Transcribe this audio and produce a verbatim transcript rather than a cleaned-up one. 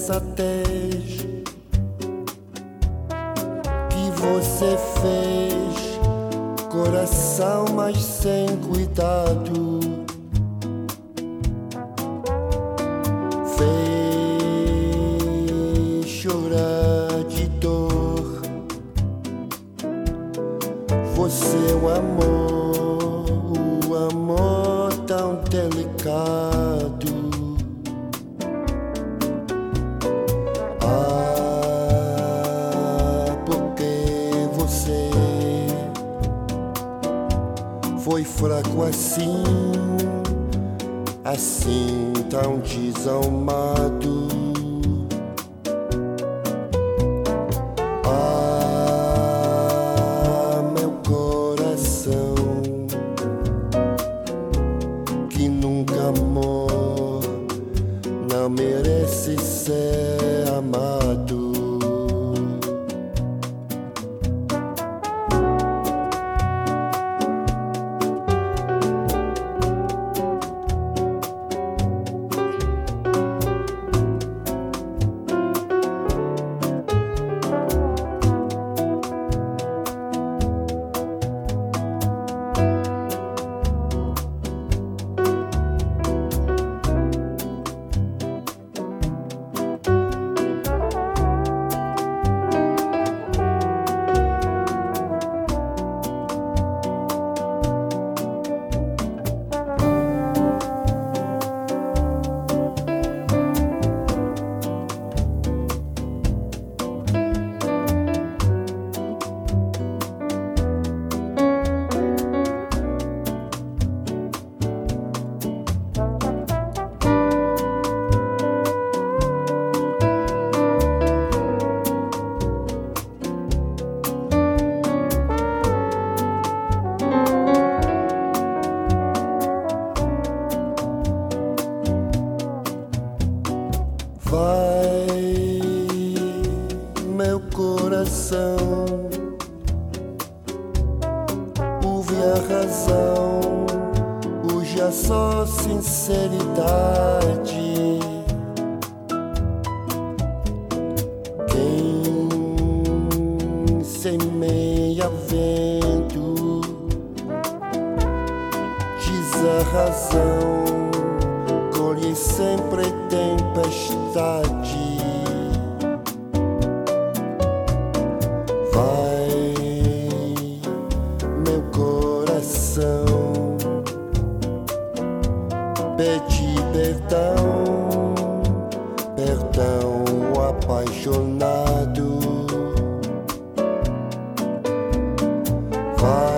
insensatez que você fez, coração mas sem cuidado, fez chorar de dor. Você o amor, o amor tão delicado. Ah, porque você foi fraco assim, assim tão desalmado. Ah, meu coração que nunca amou, não merece ser amado. Vai, meu coração, ouve a razão, hoje é só sinceridade. Quem semeia vento diz a razão, colhe sempre tempestade. Vai, meu coração, pede perdão, perdão apaixonado. Vai,